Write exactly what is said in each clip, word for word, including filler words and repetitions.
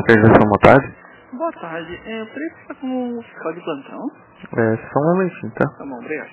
Localização, boa tarde. Boa tarde. É, eu queria falar com o fiscal de plantão. É, só um momentinho, tá? Tá bom, obrigado.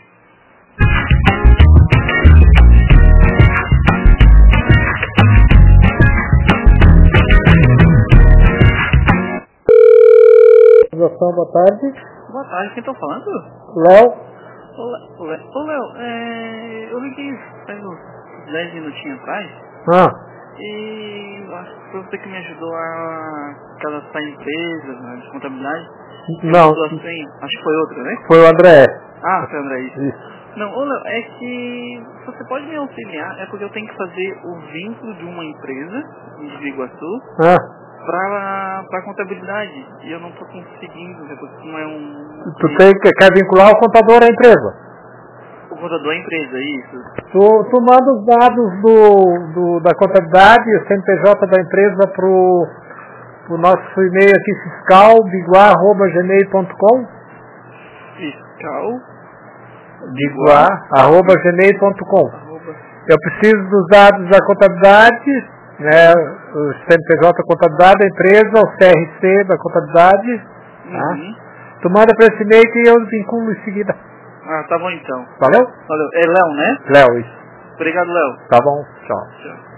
Localização, boa tarde. Boa tarde, quem tá falando? Léo. Ô, Le- Ô, Le- Ô, Léo, é, eu liguei faz uns dez minutinhos atrás Ah, e acho que foi você que me ajudou a cadastrar a empresa, né, de contabilidade. não, Mudou a senha. Acho que foi outra, né? foi o André. Ah, foi André, isso. Isso. Não, ô Léo, é que você pode me auxiliar, é porque eu tenho que fazer o vínculo de uma empresa de Iguaçu Ah, pra, pra contabilidade. E eu não tô conseguindo, né, porque não é um... tu tem que, quer vincular o contador à empresa. O contador é a empresa, isso. Tu, tu manda os dados do, do, da contabilidade, o C N P J da empresa pro, pro nosso e-mail aqui, fiscal, biguá arroba gmail ponto com. Fiscal, biguá arroba gmail ponto com. arroba... Eu preciso dos dados da contabilidade, né, o C N P J da contabilidade da empresa, o C R C da contabilidade. Tá? Uhum. Tu manda para esse e-mail que eu vinculo em seguida. Ah, tá bom então. Valeu? Valeu. É Léo, né? Léo, isso. Obrigado, Léo. Tá bom, tchau. Tchau.